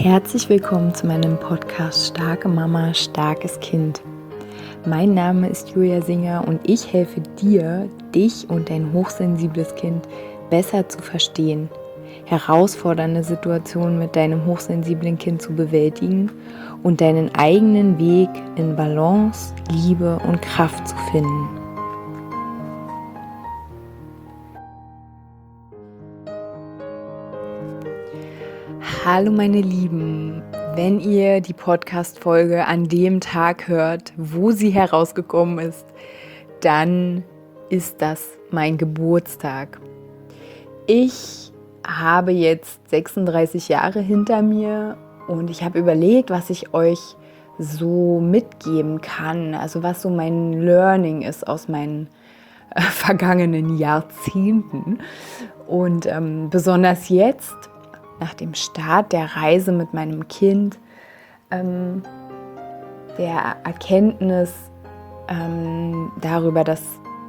Herzlich willkommen zu meinem Podcast Starke Mama, starkes Kind. Mein Name ist Julia Singer und ich helfe dir, dich und dein hochsensibles Kind besser zu verstehen, herausfordernde Situationen mit deinem hochsensiblen Kind zu bewältigen und deinen eigenen Weg in Balance, Liebe und Kraft zu finden. Hallo meine Lieben, wenn ihr die Podcast-Folge an dem Tag hört, wo sie herausgekommen ist, dann ist das mein Geburtstag. Ich habe jetzt 36 Jahre hinter mir und ich habe überlegt, was ich euch so mitgeben kann, also was so mein Learning ist aus meinen vergangenen Jahrzehnten. Und besonders jetzt, nach dem Start der Reise mit meinem Kind, der Erkenntnis darüber, dass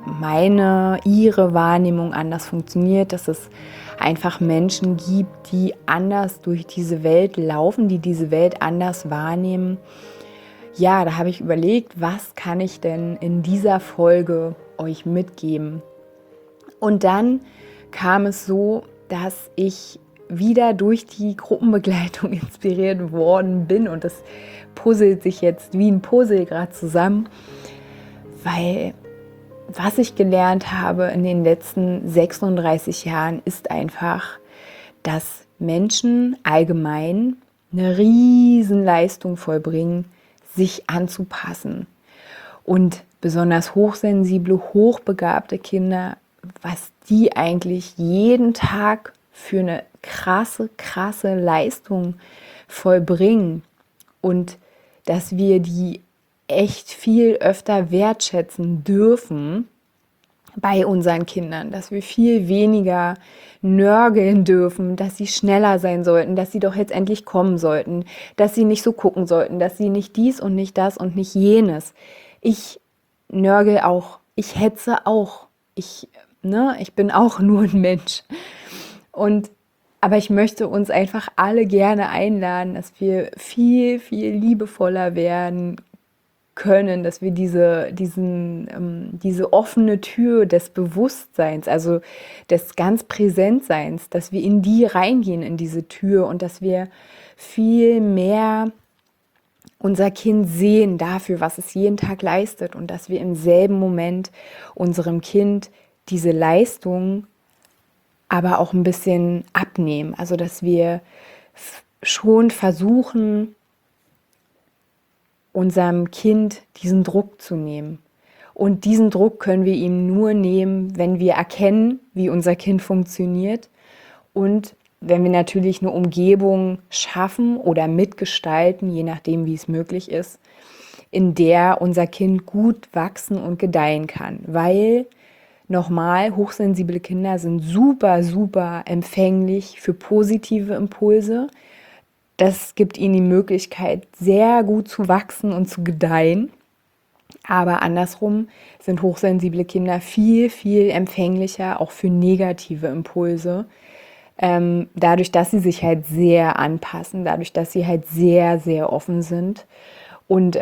ihre Wahrnehmung anders funktioniert, dass es einfach Menschen gibt, die anders durch diese Welt laufen, die diese Welt anders wahrnehmen. Ja, da habe ich überlegt, was kann ich denn in dieser Folge euch mitgeben? Und dann kam es so, dass ich wieder durch die Gruppenbegleitung inspiriert worden bin und das puzzelt sich jetzt wie ein Puzzle gerade zusammen, weil was ich gelernt habe in den letzten 36 Jahren ist einfach, dass Menschen allgemein eine riesen Leistung vollbringen, sich anzupassen und besonders hochsensible, hochbegabte Kinder, was die eigentlich jeden Tag für eine krasse Leistung vollbringen und dass wir die echt viel öfter wertschätzen dürfen bei unseren Kindern, dass wir viel weniger nörgeln dürfen, dass sie schneller sein sollten, dass sie doch jetzt endlich kommen sollten, dass sie nicht so gucken sollten, dass sie nicht dies und nicht das und nicht jenes. Ich nörgel auch, ich hetze auch, ich bin auch nur ein Mensch. Aber ich möchte uns einfach alle gerne einladen, dass wir viel liebevoller werden können, dass wir diese offene Tür des Bewusstseins, also des ganz Präsentseins, dass wir in die reingehen, in diese Tür und dass wir viel mehr unser Kind sehen dafür, was es jeden Tag leistet und dass wir im selben Moment unserem Kind diese Leistung aber auch ein bisschen abnehmen. Also dass wir schon versuchen, unserem Kind diesen Druck zu nehmen. Und diesen Druck können wir ihm nur nehmen, wenn wir erkennen, wie unser Kind funktioniert und wenn wir natürlich eine Umgebung schaffen oder mitgestalten, je nachdem, wie es möglich ist, in der unser Kind gut wachsen und gedeihen kann. Weil, nochmal, hochsensible Kinder sind super empfänglich für positive Impulse. Das gibt ihnen die Möglichkeit, sehr gut zu wachsen und zu gedeihen. Aber andersrum sind hochsensible Kinder viel empfänglicher auch für negative Impulse. Dadurch, dass sie sich halt sehr anpassen, dadurch, dass sie halt sehr offen sind und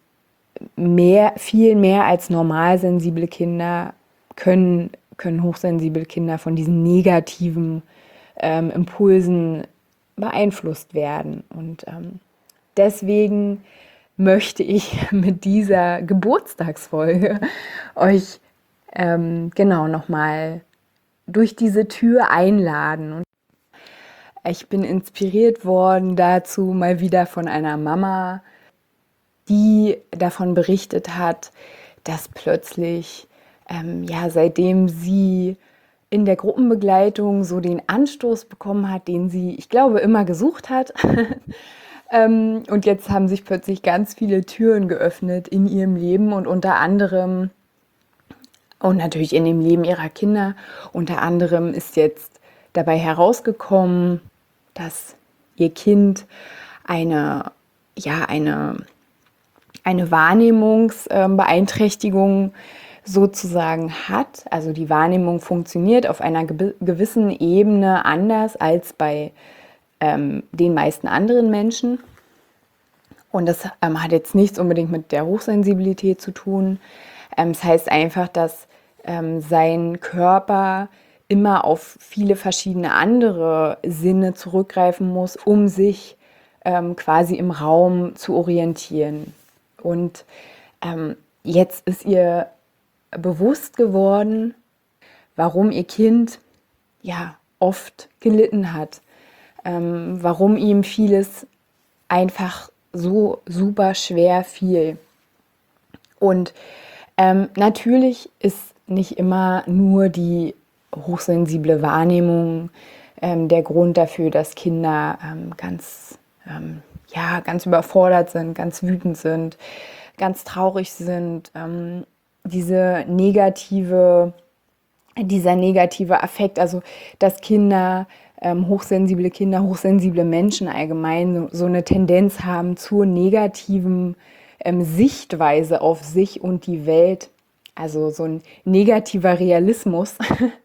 viel mehr als normalsensible Kinder können hochsensible Kinder von diesen negativen Impulsen beeinflusst werden. Und deswegen möchte ich mit dieser Geburtstagsfolge euch nochmal durch diese Tür einladen. Und ich bin inspiriert worden dazu mal wieder von einer Mama, die davon berichtet hat, dass plötzlich, seitdem sie in der Gruppenbegleitung so den Anstoß bekommen hat, den sie, ich glaube, immer gesucht hat. Und jetzt haben sich plötzlich ganz viele Türen geöffnet in ihrem Leben und unter anderem, und natürlich in dem Leben ihrer Kinder, unter anderem ist jetzt dabei herausgekommen, dass ihr Kind eine Wahrnehmungsbeeinträchtigung sozusagen hat. Also die Wahrnehmung funktioniert auf einer gewissen Ebene anders als bei den meisten anderen Menschen. Und das hat jetzt nichts unbedingt mit der Hochsensibilität zu tun. Das heißt einfach, dass sein Körper immer auf viele verschiedene andere Sinne zurückgreifen muss, um sich quasi im Raum zu orientieren. Und jetzt ist ihr bewusst geworden, warum ihr Kind ja oft gelitten hat, warum ihm vieles einfach so super schwer fiel. Und natürlich ist nicht immer nur die hochsensible Wahrnehmung der Grund dafür, dass Kinder ganz überfordert sind, ganz wütend sind, ganz traurig sind. Dieser negative Affekt, also dass hochsensible Menschen allgemein so eine Tendenz haben zur negativen Sichtweise auf sich und die Welt, also so ein negativer Realismus,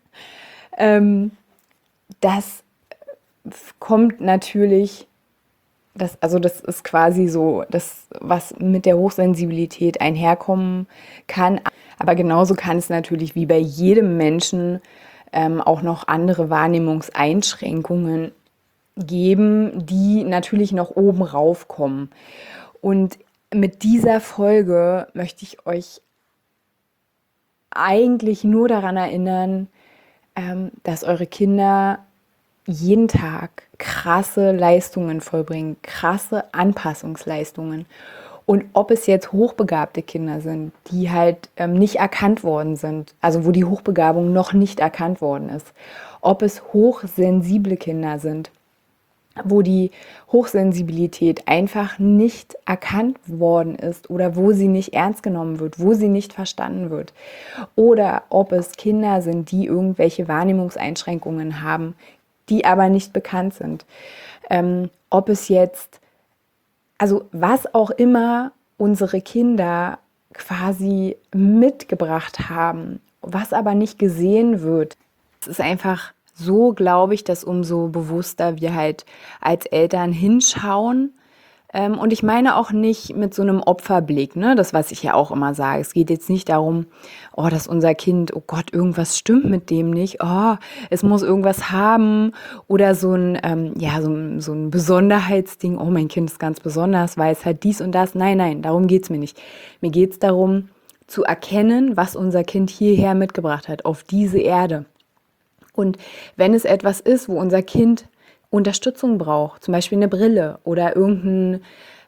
das kommt natürlich, das ist quasi so das, was mit der Hochsensibilität einherkommen kann. Aber genauso kann es natürlich wie bei jedem Menschen auch noch andere Wahrnehmungseinschränkungen geben, die natürlich noch oben raufkommen. Und mit dieser Folge möchte ich euch eigentlich nur daran erinnern, dass eure Kinder jeden Tag krasse Leistungen vollbringen, krasse Anpassungsleistungen. Und ob es jetzt hochbegabte Kinder sind, die halt nicht erkannt worden sind, also wo die Hochbegabung noch nicht erkannt worden ist, ob es hochsensible Kinder sind, wo die Hochsensibilität einfach nicht erkannt worden ist oder wo sie nicht ernst genommen wird, wo sie nicht verstanden wird. Oder ob es Kinder sind, die irgendwelche Wahrnehmungseinschränkungen haben, die aber nicht bekannt sind. Ob es jetzt, also was auch immer unsere Kinder quasi mitgebracht haben, was aber nicht gesehen wird. Es ist einfach so, glaube ich, dass umso bewusster wir halt als Eltern hinschauen. Und ich meine auch nicht mit so einem Opferblick, ne? Das, was ich ja auch immer sage. Es geht jetzt nicht darum, oh, dass unser Kind, oh Gott, irgendwas stimmt mit dem nicht, oh, es muss irgendwas haben oder so ein Besonderheitsding, oh, mein Kind ist ganz besonders, weil es halt dies und das. Nein, darum geht's mir nicht. Mir geht's darum, zu erkennen, was unser Kind hierher mitgebracht hat, auf diese Erde. Und wenn es etwas ist, wo unser Kind Unterstützung braucht, zum Beispiel eine Brille oder wenn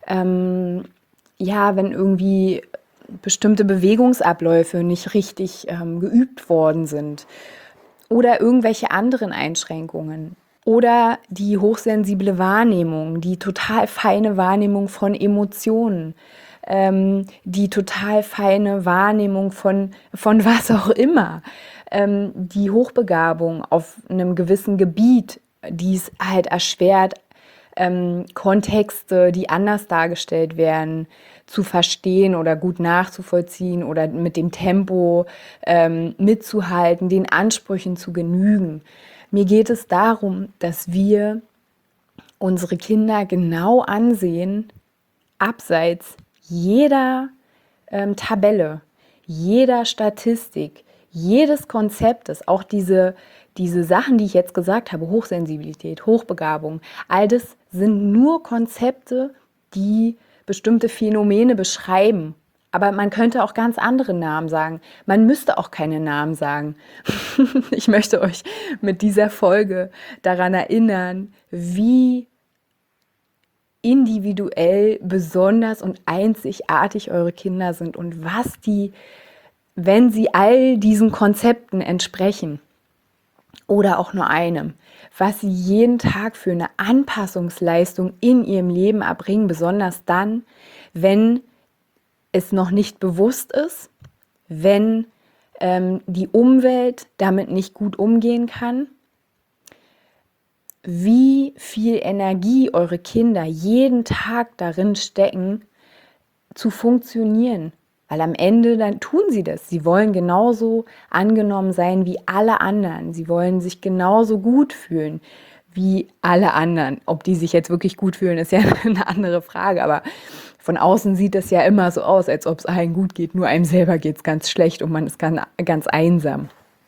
irgendwie bestimmte Bewegungsabläufe nicht richtig geübt worden sind oder irgendwelche anderen Einschränkungen oder die hochsensible Wahrnehmung, die total feine Wahrnehmung von Emotionen, die total feine Wahrnehmung von was auch immer, die Hochbegabung auf einem gewissen Gebiet, die es halt erschwert, Kontexte, die anders dargestellt werden, zu verstehen oder gut nachzuvollziehen oder mit dem Tempo mitzuhalten, den Ansprüchen zu genügen. Mir geht es darum, dass wir unsere Kinder genau ansehen, abseits jeder Tabelle, jeder Statistik, jedes Konzeptes, auch diese Sachen, die ich jetzt gesagt habe, Hochsensibilität, Hochbegabung, all das sind nur Konzepte, die bestimmte Phänomene beschreiben. Aber man könnte auch ganz andere Namen sagen. Man müsste auch keine Namen sagen. Ich möchte euch mit dieser Folge daran erinnern, wie individuell, besonders und einzigartig eure Kinder sind und was die, wenn sie all diesen Konzepten entsprechen, oder auch nur einem, was sie jeden Tag für eine Anpassungsleistung in ihrem Leben erbringen, besonders dann, wenn es noch nicht bewusst ist, wenn die Umwelt damit nicht gut umgehen kann, wie viel Energie eure Kinder jeden Tag darin stecken, zu funktionieren. Weil am Ende dann tun sie das. Sie wollen genauso angenommen sein wie alle anderen. Sie wollen sich genauso gut fühlen wie alle anderen. Ob die sich jetzt wirklich gut fühlen, ist ja eine andere Frage, aber von außen sieht es ja immer so aus, als ob es allen gut geht, nur einem selber geht es ganz schlecht und man ist ganz einsam.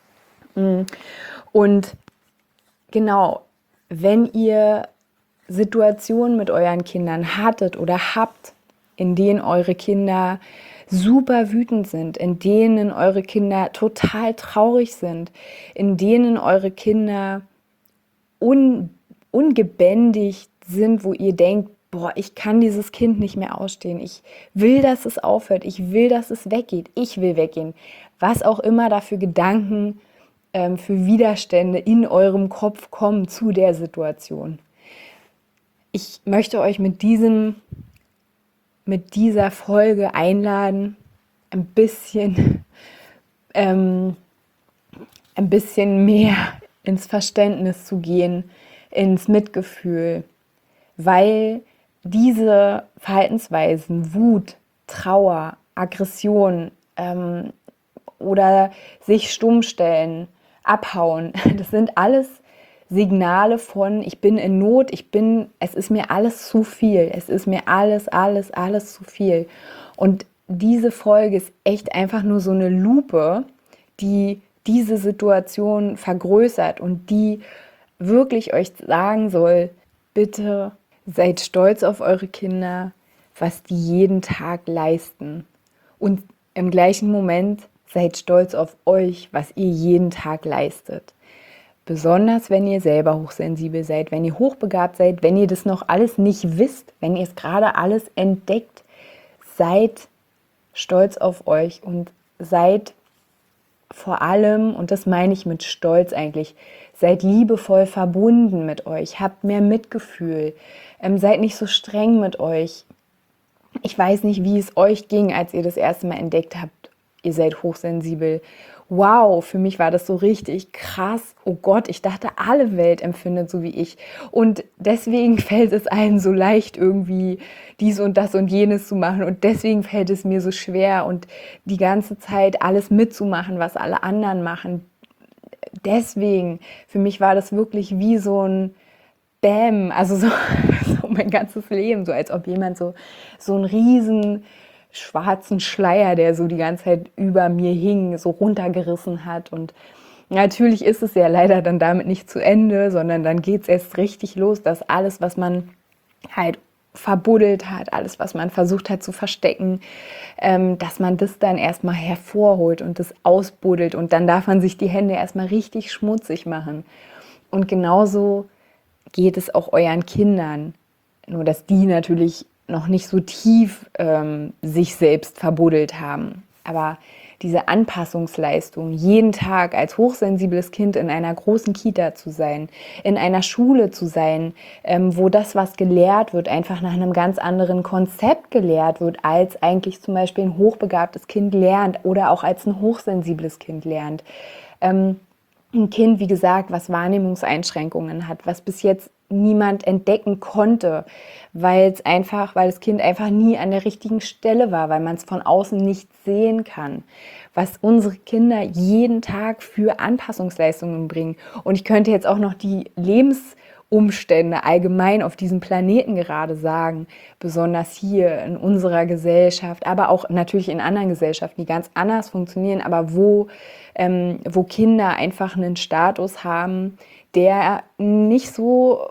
Und genau, wenn ihr Situationen mit euren Kindern hattet oder habt, in denen eure Kinder super wütend sind, in denen eure Kinder total traurig sind, in denen eure Kinder ungebändigt sind, wo ihr denkt, boah, ich kann dieses Kind nicht mehr ausstehen, ich will, dass es aufhört, ich will, dass es weggeht, ich will weggehen, was auch immer da für Gedanken, für Widerstände in eurem Kopf kommen zu der Situation. Ich möchte euch mit dieser Folge einladen, ein bisschen mehr ins Verständnis zu gehen, ins Mitgefühl, weil diese Verhaltensweisen, Wut, Trauer, Aggression oder sich stumm stellen, abhauen, das sind alles Signale von, ich bin in Not, es ist mir alles zu viel, es ist mir alles zu viel. Und diese Folge ist echt einfach nur so eine Lupe, die diese Situation vergrößert und die wirklich euch sagen soll, bitte seid stolz auf eure Kinder, was die jeden Tag leisten. Und im gleichen Moment seid stolz auf euch, was ihr jeden Tag leistet. Besonders wenn ihr selber hochsensibel seid, wenn ihr hochbegabt seid, wenn ihr das noch alles nicht wisst, wenn ihr es gerade alles entdeckt, seid stolz auf euch und seid vor allem, und das meine ich mit Stolz eigentlich, seid liebevoll verbunden mit euch, habt mehr Mitgefühl, seid nicht so streng mit euch. Ich weiß nicht, wie es euch ging, als ihr das erste Mal entdeckt habt, ihr seid hochsensibel. Wow, für mich war das so richtig krass. Oh Gott, ich dachte, alle Welt empfindet so wie ich. Und deswegen fällt es einem so leicht, irgendwie dies und das und jenes zu machen. Und deswegen fällt es mir so schwer und die ganze Zeit alles mitzumachen, was alle anderen machen. Deswegen, für mich war das wirklich wie so ein Bäm, also so mein ganzes Leben, so als ob jemand so einen riesen schwarzen Schleier, der so die ganze Zeit über mir hing, so runtergerissen hat. Und natürlich ist es ja leider dann damit nicht zu Ende, sondern dann geht es erst richtig los, dass alles, was man halt verbuddelt hat, alles, was man versucht hat zu verstecken, dass man das dann erstmal hervorholt und das ausbuddelt und dann darf man sich die Hände erstmal richtig schmutzig machen. Und genauso geht es auch euren Kindern, nur dass die natürlich noch nicht so tief sich selbst verbuddelt haben. Aber diese Anpassungsleistung, jeden Tag als hochsensibles Kind in einer großen Kita zu sein, in einer Schule zu sein, wo das, was gelehrt wird, einfach nach einem ganz anderen Konzept gelehrt wird, als eigentlich zum Beispiel ein hochbegabtes Kind lernt oder auch als ein hochsensibles Kind lernt. Ein Kind, wie gesagt, was Wahrnehmungseinschränkungen hat, was bis jetzt niemand entdecken konnte, weil das Kind einfach nie an der richtigen Stelle war, weil man es von außen nicht sehen kann, was unsere Kinder jeden Tag für Anpassungsleistungen bringen. Und ich könnte jetzt auch noch die Lebensumstände allgemein auf diesem Planeten gerade sagen, besonders hier in unserer Gesellschaft, aber auch natürlich in anderen Gesellschaften, die ganz anders funktionieren, aber wo Kinder einfach einen Status haben, der nicht so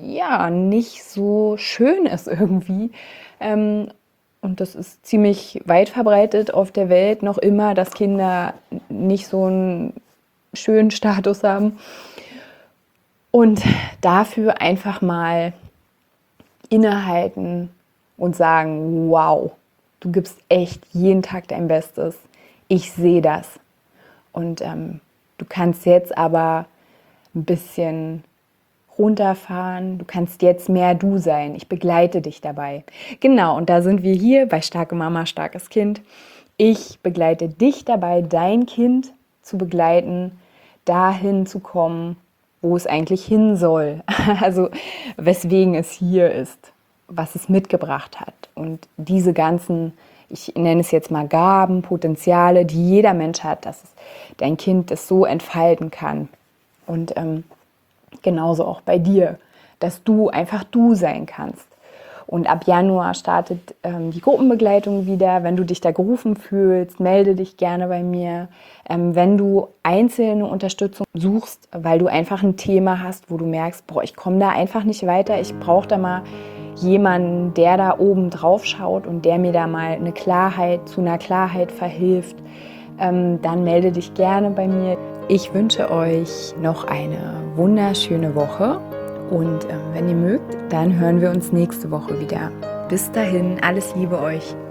schön ist irgendwie. Und das ist ziemlich weit verbreitet auf der Welt noch immer, dass Kinder nicht so einen schönen Status haben. Und dafür einfach mal innehalten und sagen, wow, du gibst echt jeden Tag dein Bestes. Ich sehe das. Und du kannst jetzt aber ein bisschen runterfahren, du kannst jetzt mehr du sein, ich begleite dich dabei. Genau, und da sind wir hier bei Starke Mama, starkes Kind. Ich begleite dich dabei, dein Kind zu begleiten, dahin zu kommen, wo es eigentlich hin soll. Also weswegen es hier ist, was es mitgebracht hat. Und diese ganzen, ich nenne es jetzt mal Gaben, Potenziale, die jeder Mensch hat, dass dein Kind es so entfalten kann. Und Genauso auch bei dir, dass du einfach du sein kannst. Und ab Januar startet die Gruppenbegleitung wieder. Wenn du dich da gerufen fühlst, melde dich gerne bei mir. Wenn du einzelne Unterstützung suchst, weil du einfach ein Thema hast, wo du merkst, boah, ich komme da einfach nicht weiter, ich brauche da mal jemanden, der da oben drauf schaut und der mir da mal eine Klarheit zu einer Klarheit verhilft, dann melde dich gerne bei mir. Ich wünsche euch noch eine wunderschöne Woche. Und wenn ihr mögt, dann hören wir uns nächste Woche wieder. Bis dahin, alles Liebe euch.